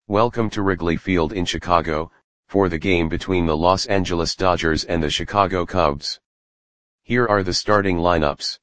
Welcome to Wrigley Field in Chicago, for the game between the Los Angeles Dodgers and the Chicago Cubs. Here are the starting lineups.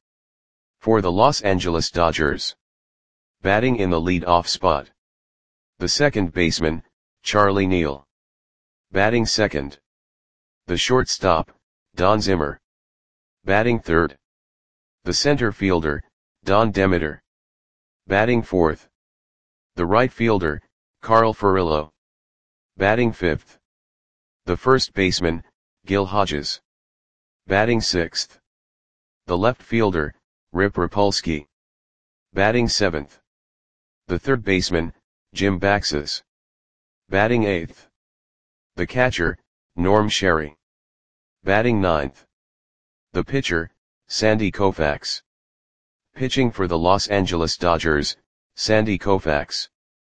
For the Los Angeles Dodgers. Batting in the lead-off spot. The second baseman, Charlie Neal. Batting second. The shortstop, Don Zimmer. Batting third. The center fielder, Don Demeter. Batting fourth. The right fielder, Carl Furillo. Batting fifth. The first baseman, Gil Hodges. Batting sixth. The left fielder, Rip Rapolsky. Batting seventh. The third baseman, Jim Baxes. Batting eighth. The catcher, Norm Sherry. Batting ninth. The pitcher, Sandy Koufax. Pitching for the Los Angeles Dodgers, Sandy Koufax.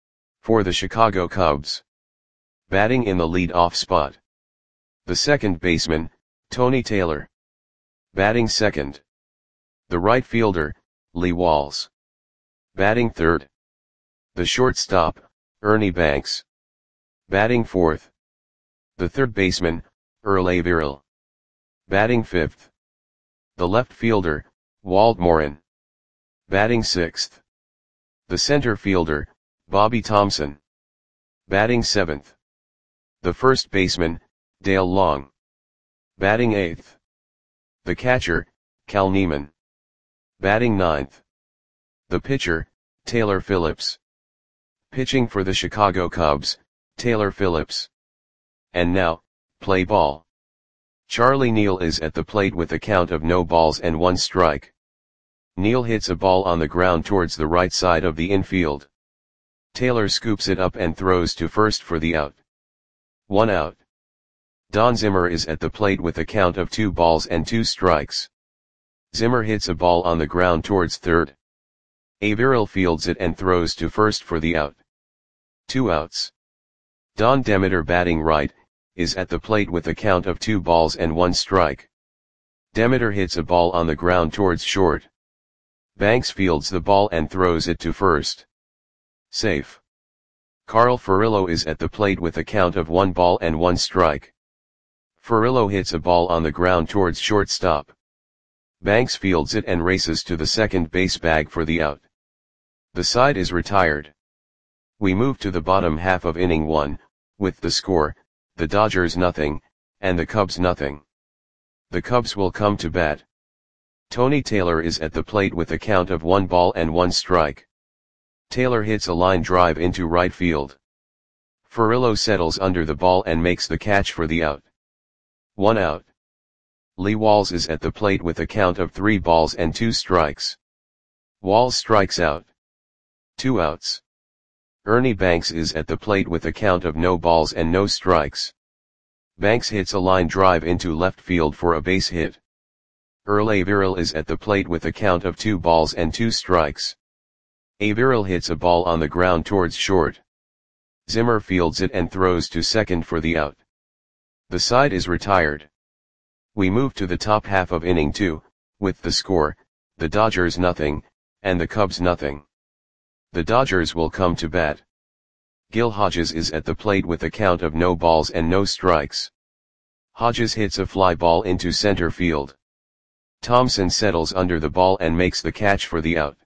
For the Chicago Cubs. Batting in the lead-off spot. The second baseman, Tony Taylor. Batting second. The right fielder, Lee Walls. Batting third. The shortstop, Ernie Banks. Batting fourth. The third baseman, Earl Averill. Batting fifth. The left fielder, Walt Morin. Batting sixth. The center fielder, Bobby Thompson. Batting seventh. The first baseman, Dale Long. Batting eighth. The catcher, Cal Neiman. Batting ninth. The pitcher, Taylor Phillips. Pitching for the Chicago Cubs, Taylor Phillips. And now, play ball. Charlie Neal is at the plate with a count of no balls and one strike. Neal hits a ball on the ground towards the right side of the infield. Taylor scoops it up and throws to first for the out. 1 out. Don Zimmer is at the plate with a count of 2 balls and 2 strikes. Zimmer hits a ball on the ground towards third. Averill fields it and throws to first for the out. 2 outs. Don Demeter, batting right, is at the plate with a count of 2 balls and 1 strike. Demeter hits a ball on the ground towards short. Banks fields the ball and throws it to first. Safe. Carl Furillo is at the plate with a count of 1 ball and 1 strike. Furillo hits a ball on the ground towards shortstop. Banks fields it and races to the second base bag for the out. The side is retired. We move to the bottom half of inning 1, with the score, the Dodgers nothing, and the Cubs nothing. The Cubs will come to bat. Tony Taylor is at the plate with a count of 1 ball and 1 strike. Taylor hits a line drive into right field. Furillo settles under the ball and makes the catch for the out. 1 out. Lee Walls is at the plate with a count of 3 balls and 2 strikes. Walls strikes out. 2 outs. Ernie Banks is at the plate with a count of no balls and no strikes. Banks hits a line drive into left field for a base hit. Earl Averill is at the plate with a count of 2 balls and 2 strikes. Averill hits a ball on the ground towards short. Zimmer fields it and throws to second for the out. The side is retired. We move to the top half of inning 2, with the score, the Dodgers nothing, and the Cubs nothing. The Dodgers will come to bat. Gil Hodges is at the plate with a count of no balls and no strikes. Hodges hits a fly ball into center field. Thompson settles under the ball and makes the catch for the out.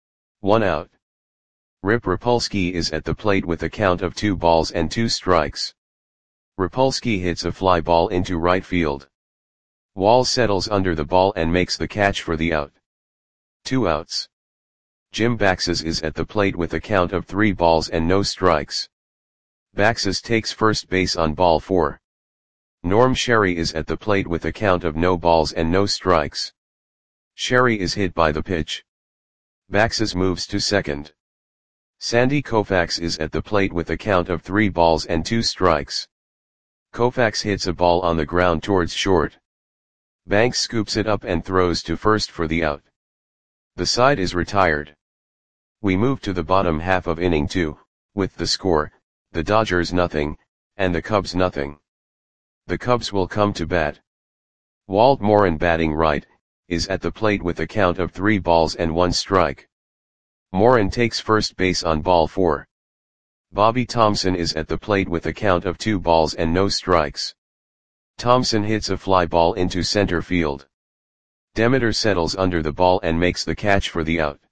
1 out. Rip Rapolsky is at the plate with a count of 2 balls and 2 strikes. Rapolsky hits a fly ball into right field. Walls settles under the ball and makes the catch for the out. 2 outs. Jim Baxes is at the plate with a count of 3 balls and no strikes. Baxes takes first base on ball 4. Norm Sherry is at the plate with a count of no balls and no strikes. Sherry is hit by the pitch. Baxes moves to second. Sandy Koufax is at the plate with a count of 3 balls and 2 strikes. Koufax hits a ball on the ground towards short. Banks scoops it up and throws to first for the out. The side is retired. We move to the bottom half of inning 2, with the score, the Dodgers nothing, and the Cubs nothing. The Cubs will come to bat. Walt Morin, batting right, is at the plate with a count of 3 balls and 1 strike. Morin takes first base on ball 4. Bobby Thomson is at the plate with a count of 2 balls and no strikes. Thomson hits a fly ball into center field. Demeter settles under the ball and makes the catch for the out.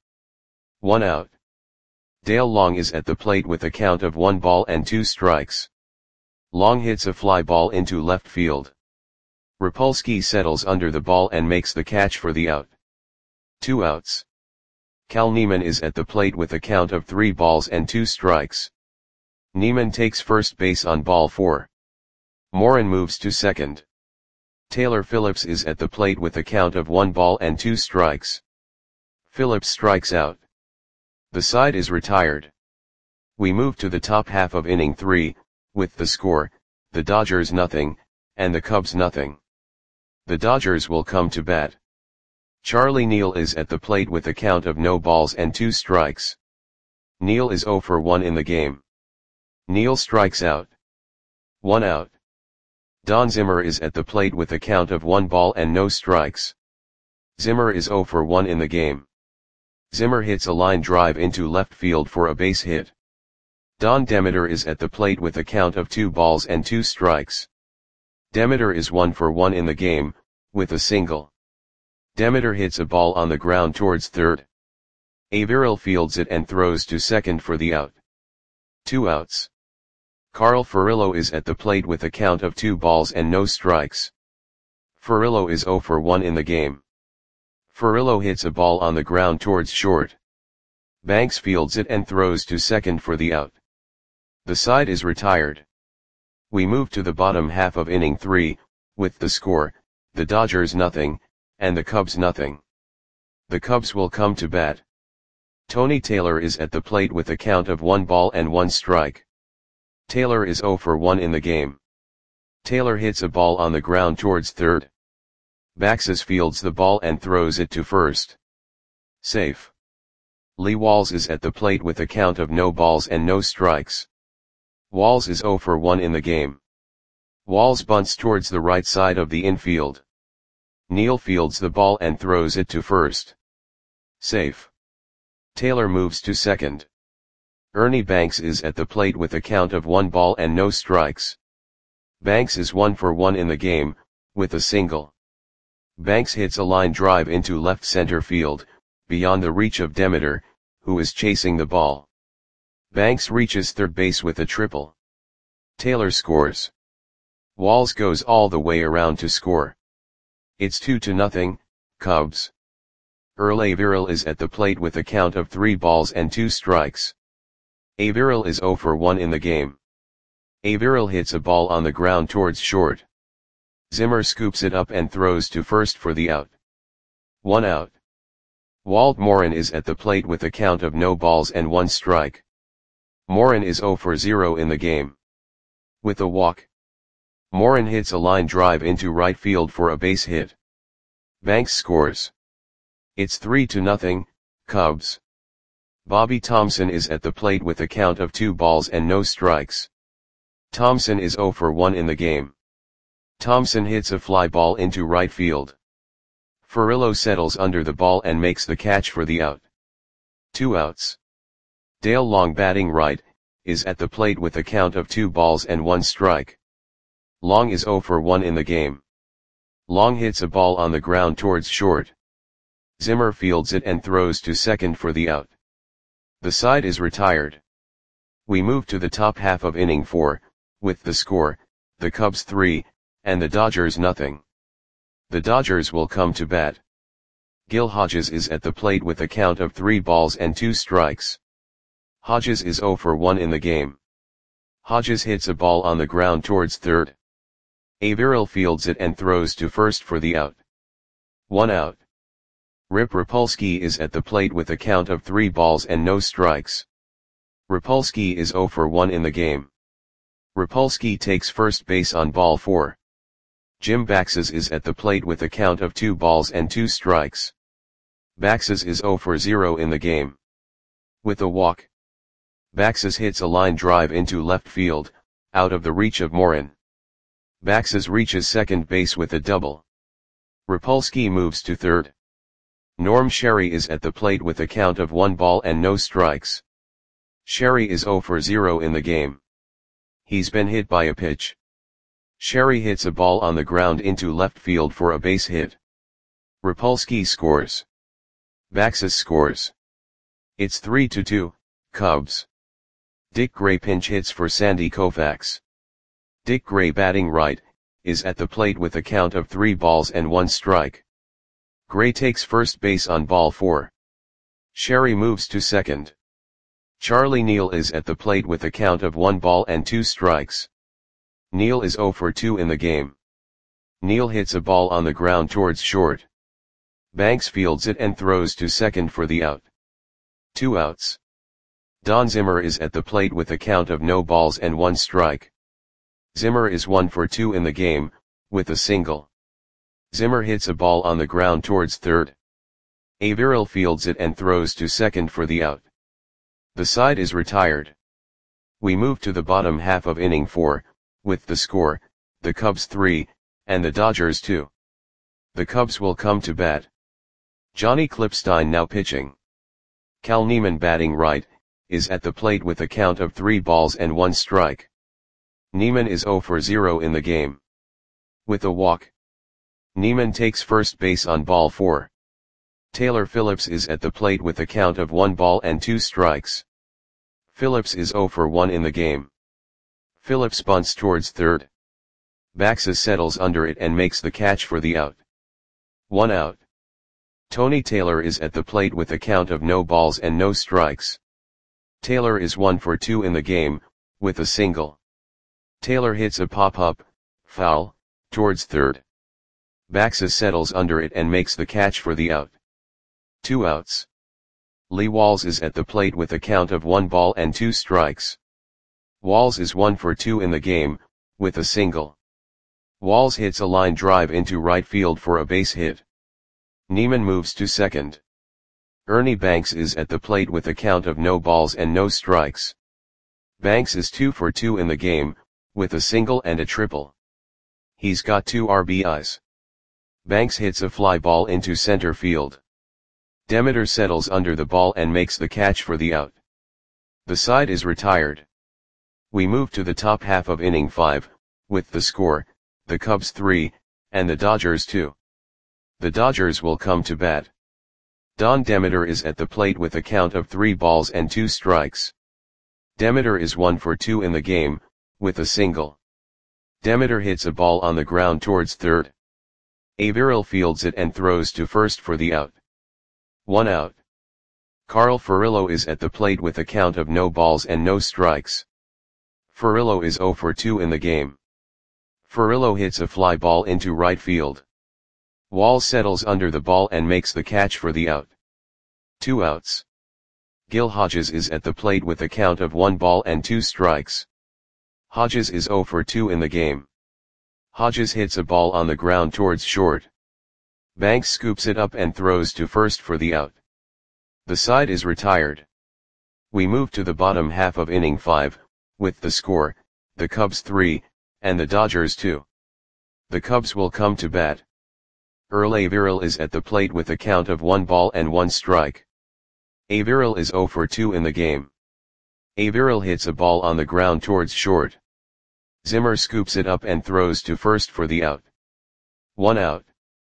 1 out. Dale Long is at the plate with a count of 1 ball and 2 strikes. Long hits a fly ball into left field. Rapolsky settles under the ball and makes the catch for the out. 2 outs. Cal Neiman is at the plate with a count of 3 balls and 2 strikes. Neiman takes first base on ball 4. Morin moves to second. Taylor Phillips is at the plate with a count of 1 ball and 2 strikes. Phillips strikes out. The side is retired. We move to the top half of inning 3, with the score, the Dodgers nothing, and the Cubs nothing. The Dodgers will come to bat. Charlie Neal is at the plate with a count of no balls and 2 strikes. Neal is 0 for 1 in the game. Neal strikes out. 1 out. Don Zimmer is at the plate with a count of 1 ball and no strikes. Zimmer is 0 for 1 in the game. Zimmer hits a line drive into left field for a base hit. Don Demeter is at the plate with a count of 2 balls and 2 strikes. Demeter is 1 for 1 in the game, with a single. Demeter hits a ball on the ground towards third. Averill fields it and throws to second for the out. 2 outs. Carl Furillo is at the plate with a count of 2 balls and no strikes. Furillo is 0 for 1 in the game. Furillo hits a ball on the ground towards short. Banks fields it and throws to second for the out. The side is retired. We move to the bottom half of inning 3, with the score, the Dodgers nothing, and the Cubs nothing. The Cubs will come to bat. Tony Taylor is at the plate with a count of 1 ball and 1 strike. Taylor is 0 for 1 in the game. Taylor hits a ball on the ground towards third. Baxes fields the ball and throws it to first. Safe. Lee Walls is at the plate with a count of no balls and no strikes. Walls is 0 for 1 in the game. Walls bunts towards the right side of the infield. Neal fields the ball and throws it to first. Safe. Taylor moves to second. Ernie Banks is at the plate with a count of 1 ball and no strikes. Banks is 1 for 1 in the game, with a single. Banks hits a line drive into left center field, beyond the reach of Demeter, who is chasing the ball. Banks reaches third base with a triple. Taylor scores. Walls goes all the way around to score. It's 2-0, Cubs. Earl Averill is at the plate with a count of 3 balls and 2 strikes. Averill is 0 for 1 in the game. Averill hits a ball on the ground towards short. Zimmer scoops it up and throws to first for the out. 1 out. Walt Morin is at the plate with a count of no balls and 1 strike. Morin is 0 for 0 in the game. With a walk. Morin hits a line drive into right field for a base hit. Banks scores. It's 3-0, Cubs. Bobby Thomson is at the plate with a count of 2 balls and no strikes. Thomson is 0 for 1 in the game. Thomson hits a fly ball into right field. Furillo settles under the ball and makes the catch for the out. 2 outs. Dale Long batting right, is at the plate with a count of 2 balls and 1 strike. Long is 0 for 1 in the game. Long hits a ball on the ground towards short. Zimmer fields it and throws to second for the out. The side is retired. We move to the top half of inning 4, with the score, the Cubs 3, and the Dodgers nothing. The Dodgers will come to bat. Gil Hodges is at the plate with a count of 3 balls and 2 strikes. Hodges is 0 for 1 in the game. Hodges hits a ball on the ground towards third. Averill fields it and throws to first for the out. 1 out. Rip Rapolsky is at the plate with a count of 3 balls and no strikes. Rapolsky is 0 for 1 in the game. Rapolsky takes first base on ball 4. Jim Baxes is at the plate with a count of 2 balls and 2 strikes. Baxes is 0 for 0 in the game. With a walk. Baxes hits a line drive into left field, out of the reach of Morin. Baxes reaches second base with a double. Rapolsky moves to third. Norm Sherry is at the plate with a count of 1 ball and no strikes. Sherry is 0 for 0 in the game. He's been hit by a pitch. Sherry hits a ball on the ground into left field for a base hit. Rapolsky scores. Baxis scores. It's 3-2, Cubs. Dick Gray pinch hits for Sandy Koufax. Dick Gray, batting right, is at the plate with a count of 3 balls and 1 strike. Gray takes first base on ball 4. Sherry moves to second. Charlie Neal is at the plate with a count of 1 ball and 2 strikes. Neal is 0 for 2 in the game. Neal hits a ball on the ground towards short. Banks fields it and throws to second for the out. 2 outs. Don Zimmer is at the plate with a count of no balls and 1 strike. Zimmer is 1 for 2 in the game, with a single. Zimmer hits a ball on the ground towards third. Averill fields it and throws to second for the out. The side is retired. We move to the bottom half of inning 4, with the score, the Cubs 3, and the Dodgers 2. The Cubs will come to bat. Johnny Klipstein now pitching. Cal Neiman, batting right, is at the plate with a count of 3 balls and 1 strike. Neiman is 0 for 0 in the game. With a walk. Neiman takes first base on ball 4. Taylor Phillips is at the plate with a count of 1 ball and 2 strikes. Phillips is 0 for 1 in the game. Phillips bunts towards third. Baxis settles under it and makes the catch for the out. 1 out. Tony Taylor is at the plate with a count of no balls and no strikes. Taylor is 1 for 2 in the game, with a single. Taylor hits a pop-up, foul, towards third. Baxis settles under it and makes the catch for the out. 2 outs. Lee Walls is at the plate with a count of 1 ball and 2 strikes. Walls is 1 for 2 in the game, with a single. Walls hits a line drive into right field for a base hit. Neiman moves to second. Ernie Banks is at the plate with a count of no balls and no strikes. Banks is 2 for 2 in the game, with a single and a triple. He's got 2 RBIs. Banks hits a fly ball into center field. Demeter settles under the ball and makes the catch for the out. The side is retired. We move to the top half of inning 5, with the score, the Cubs 3, and the Dodgers 2. The Dodgers will come to bat. Don Demeter is at the plate with a count of 3 balls and 2 strikes. Demeter is 1 for 2 in the game, with a single. Demeter hits a ball on the ground towards third. Averill fields it and throws to first for the out. 1 out. Carl Furillo is at the plate with a count of no balls and no strikes. Furillo is 0 for 2 in the game. Furillo hits a fly ball into right field. Walls settles under the ball and makes the catch for the out. 2 outs. Gil Hodges is at the plate with a count of 1 ball and 2 strikes. Hodges is 0 for 2 in the game. Hodges hits a ball on the ground towards short. Banks scoops it up and throws to first for the out. The side is retired. We move to the bottom half of inning 5, with the score, the Cubs 3, and the Dodgers 2. The Cubs will come to bat. Earl Averill is at the plate with a count of 1 ball and 1 strike. Averill is 0 for 2 in the game. Averill hits a ball on the ground towards short. Zimmer scoops it up and throws to first for the out. 1 out.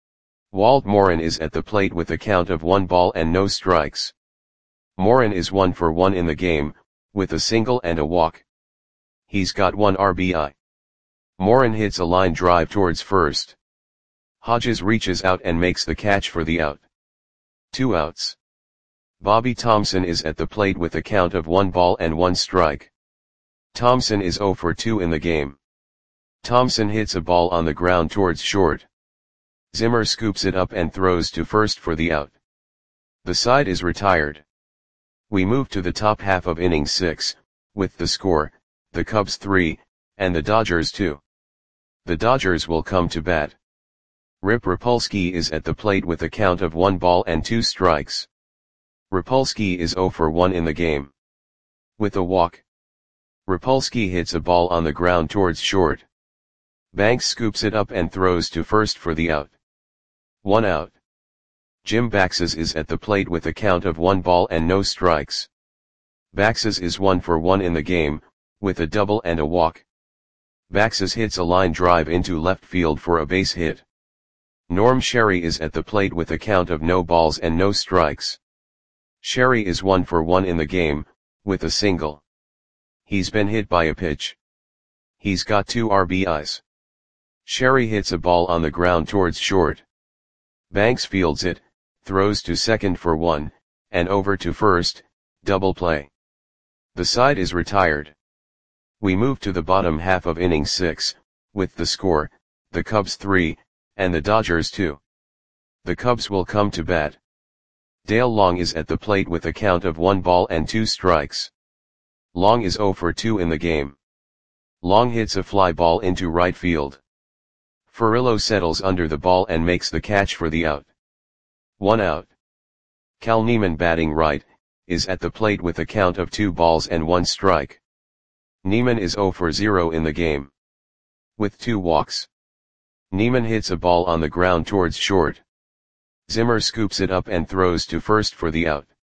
Walt Morin is at the plate with a count of 1 ball and no strikes. Morin is 1 for 1 in the game, with a single and a walk. He's got 1 RBI. Morin hits a line drive towards first. Hodges reaches out and makes the catch for the out. 2 outs. Bobby Thompson is at the plate with a count of 1 ball and 1 strike. Thompson is 0 for 2 in the game. Thompson hits a ball on the ground towards short. Zimmer scoops it up and throws to first for the out. The side is retired. We move to the top half of inning 6, with the score, the Cubs 3, and the Dodgers 2. The Dodgers will come to bat. Rip Rapolsky is at the plate with a count of 1 ball and 2 strikes. Rapolsky is 0 for 1 in the game. With a walk. Rapolsky hits a ball on the ground towards short. Banks scoops it up and throws to first for the out. 1 out. Jim Baxis is at the plate with a count of 1 ball and no strikes. Baxes is 1 for 1 in the game, with a double and a walk. Baxes hits a line drive into left field for a base hit. Norm Sherry is at the plate with a count of no balls and no strikes. Sherry is 1 for 1 in the game, with a single. He's been hit by a pitch. He's got 2 RBIs. Sherry hits a ball on the ground towards short. Banks fields it, throws to second for 1, and over to first, double play. The side is retired. We move to the bottom half of inning 6, with the score, the Cubs 3, and the Dodgers 2. The Cubs will come to bat. Dale Long is at the plate with a count of 1 ball and 2 strikes. Long is 0 for 2 in the game. Long hits a fly ball into right field. Furillo settles under the ball and makes the catch for the out. 1 out. Cal Neiman, batting right, is at the plate with a count of 2 balls and 1 strike. Neiman is 0 for 0 in the game. With 2 walks. Neiman hits a ball on the ground towards short. Zimmer scoops it up and throws to first for the out.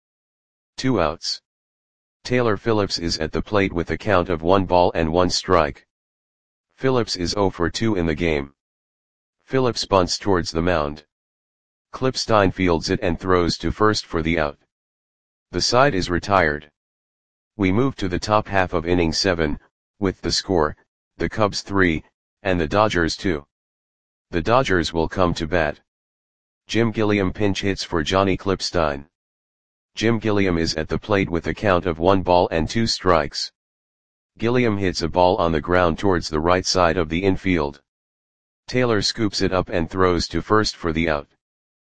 2 outs. Taylor Phillips is at the plate with a count of 1 ball and 1 strike. Phillips is 0 for 2 in the game. Phillips bunts towards the mound. Klippstein fields it and throws to first for the out. The side is retired. We move to the top half of inning 7, with the score, the Cubs 3, and the Dodgers 2. The Dodgers will come to bat. Jim Gilliam pinch hits for Johnny Klippstein. Jim Gilliam is at the plate with a count of 1 ball and 2 strikes. Gilliam hits a ball on the ground towards the right side of the infield. Taylor scoops it up and throws to first for the out.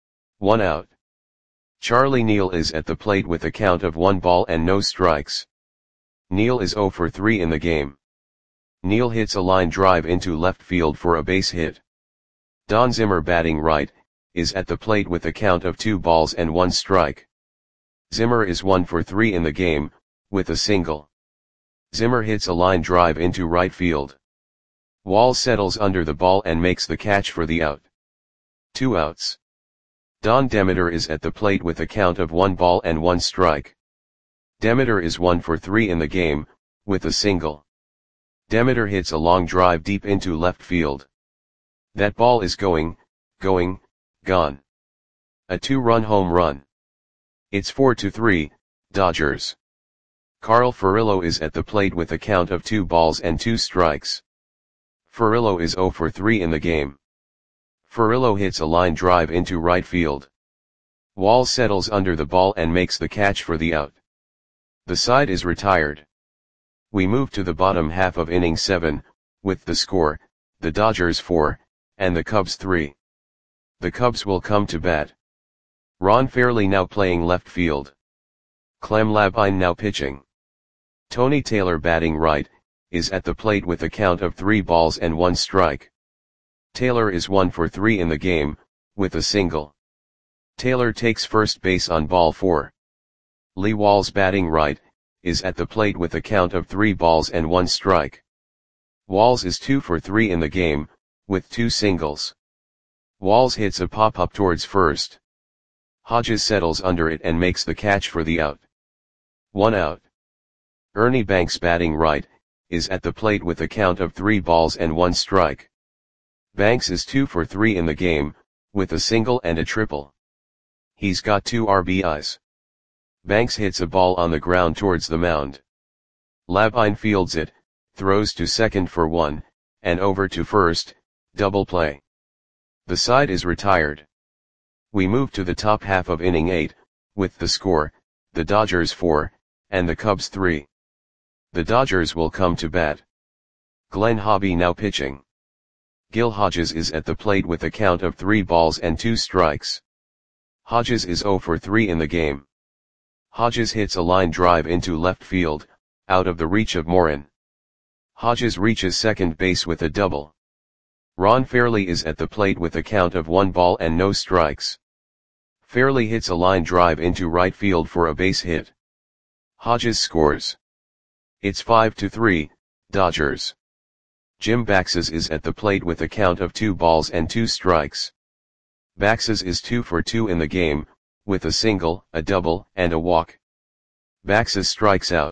1 out. Charlie Neal is at the plate with a count of 1 ball and no strikes. Neal is 0 for 3 in the game. Neal hits a line drive into left field for a base hit. Don Zimmer, batting right, is at the plate with a count of 2 balls and 1 strike. Zimmer is 1 for 3 in the game, with a single. Zimmer hits a line drive into right field. Wall settles under the ball and makes the catch for the out. 2 outs. Don Demeter is at the plate with a count of 1 ball and 1 strike. Demeter is 1 for 3 in the game, with a single. Demeter hits a long drive deep into left field. That ball is gone. A 2-run home run. It's 4-3, Dodgers. Carl Furillo is at the plate with a count of 2 balls and 2 strikes. Furillo is 0 for 3 in the game. Furillo hits a line drive into right field. Wall settles under the ball and makes the catch for the out. The side is retired. We move to the bottom half of inning 7, with the score, the Dodgers 4, and the Cubs 3. The Cubs will come to bat. Ron Fairley now playing left field. Clem Labine now pitching. Tony Taylor, batting right, is at the plate with a count of 3 balls and 1 strike. Taylor is 1 for 3 in the game, with a single. Taylor takes first base on ball 4. Lee Walls, batting right, is at the plate with a count of 3 balls and 1 strike. Walls is 2 for 3 in the game, with 2 singles. Walls hits a pop-up towards first. Hodges settles under it and makes the catch for the out. 1 out. Ernie Banks, batting right, is at the plate with a count of 3 balls and 1 strike. Banks is 2 for 3 in the game, with a single and a triple. He's got 2 RBIs. Banks hits a ball on the ground towards the mound. Labine fields it, throws to second for 1, and over to first, double play. The side is retired. We move to the top half of inning 8, with the score, the Dodgers 4, and the Cubs 3. The Dodgers will come to bat. Glenn Hobby now pitching. Gil Hodges is at the plate with a count of 3 balls and 2 strikes. Hodges is 0 for 3 in the game. Hodges hits a line drive into left field, out of the reach of Morin. Hodges reaches second base with a double. Ron Fairley is at the plate with a count of 1 ball and no strikes. Fairley hits a line drive into right field for a base hit. Hodges scores. It's 5-3, Dodgers. Jim Baxes is at the plate with a count of 2 balls and 2 strikes. Baxes is 2 for 2 in the game, with a single, a double, and a walk. Baxes strikes out.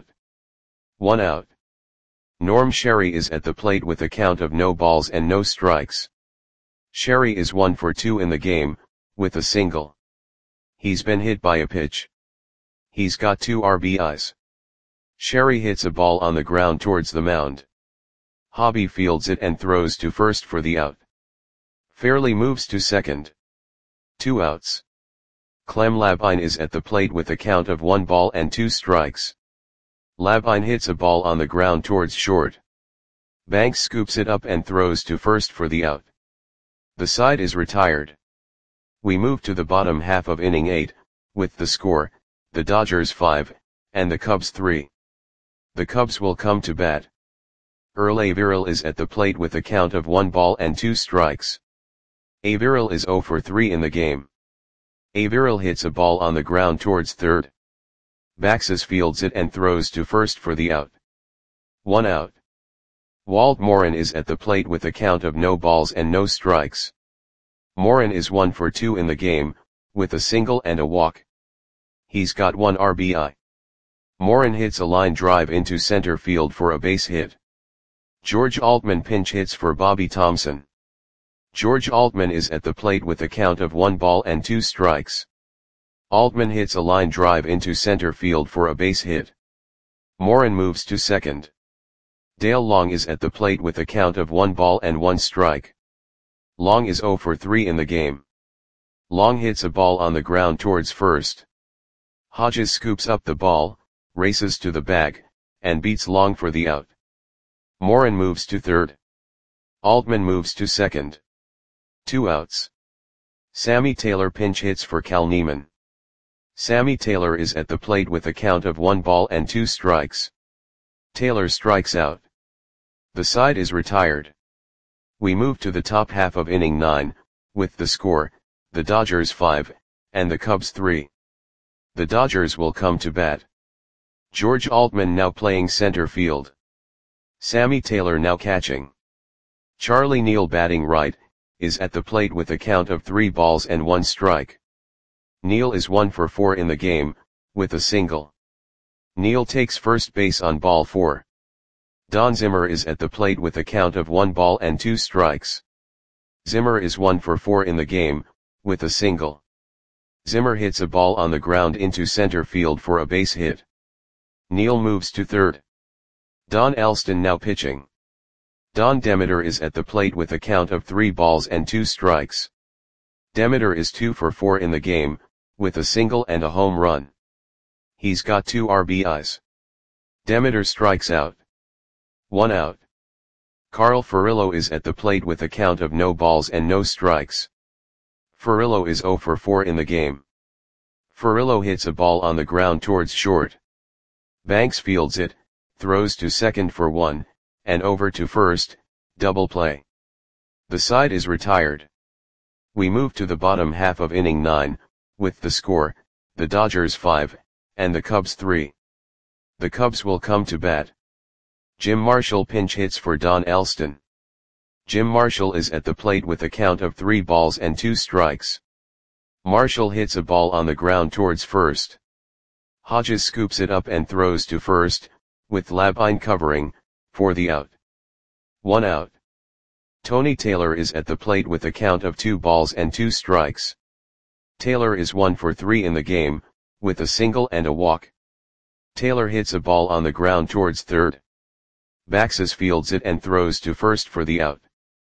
1 out. Norm Sherry is at the plate with a count of no balls and no strikes. Sherry is 1 for 2 in the game, with a single. He's been hit by a pitch. He's got 2 RBIs. Sherry hits a ball on the ground towards the mound. Hobby fields it and throws to first for the out. Fairley moves to second. 2 outs. Clem Labine is at the plate with a count of 1 ball and 2 strikes. Labine hits a ball on the ground towards short. Banks scoops it up and throws to first for the out. The side is retired. We move to the bottom half of inning 8, with the score, the Dodgers 5, and the Cubs 3. The Cubs will come to bat. Earl Averill is at the plate with a count of 1 ball and 2 strikes. Averill is 0 for 3 in the game. Averill hits a ball on the ground towards third. Baxes fields it and throws to first for the out. 1 out. Walt Morin is at the plate with a count of no balls and no strikes. Morin is 1 for 2 in the game, with a single and a walk. He's got 1 RBI. Morin hits a line drive into center field for a base hit. George Altman pinch hits for Bobby Thompson. George Altman is at the plate with a count of 1 ball and 2 strikes. Altman hits a line drive into center field for a base hit. Morin moves to second. Dale Long is at the plate with a count of 1 ball and 1 strike. Long is 0 for 3 in the game. Long hits a ball on the ground towards first. Hodges scoops up the ball, races to the bag, and beats Long for the out. Morin moves to third. Altman moves to second. 2 outs. Sammy Taylor pinch hits for Cal Neiman. Sammy Taylor is at the plate with a count of 1 ball and 2 strikes. Taylor strikes out. The side is retired. We move to the top half of inning 9, with the score, the Dodgers 5, and the Cubs 3. The Dodgers will come to bat. George Altman now playing center field. Sammy Taylor now catching. Charlie Neal batting right, is at the plate with a count of 3 balls and 1 strike. Neal is 1 for 4 in the game, with a single. Neal takes first base on ball 4. Don Zimmer is at the plate with a count of 1 ball and 2 strikes. Zimmer is 1 for 4 in the game, with a single. Zimmer hits a ball on the ground into center field for a base hit. Neal moves to third. Don Elston now pitching. Don Demeter is at the plate with a count of 3 balls and 2 strikes. Demeter is 2 for 4 in the game, with a single and a home run. He's got 2 RBIs. Demeter strikes out. 1 out. Carl Furillo is at the plate with a count of no balls and no strikes. Furillo is 0 for 4 in the game. Furillo hits a ball on the ground towards short. Banks fields it, throws to second for 1, and over to first, double play. The side is retired. We move to the bottom half of inning 9, with the score, the Dodgers 5, and the Cubs 3. The Cubs will come to bat. Jim Marshall pinch hits for Don Elston. Jim Marshall is at the plate with a count of 3 balls and 2 strikes. Marshall hits a ball on the ground towards first. Hodges scoops it up and throws to first, with Labine covering, for the out. 1 out. Tony Taylor is at the plate with a count of 2 balls and 2 strikes. Taylor is 1 for 3 in the game, with a single and a walk. Taylor hits a ball on the ground towards third. Baxes fields it and throws to first for the out.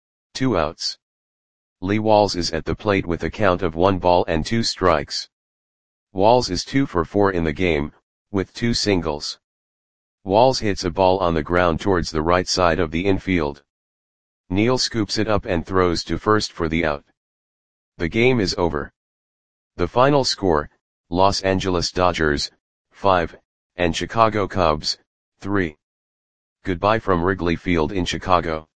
2 outs. Lee Walls is at the plate with a count of 1 ball and 2 strikes. Walls is 2 for 4 in the game, with 2 singles. Walls hits a ball on the ground towards the right side of the infield. Neal scoops it up and throws to first for the out. The game is over. The final score, Los Angeles Dodgers, 5, and Chicago Cubs, 3. Goodbye from Wrigley Field in Chicago.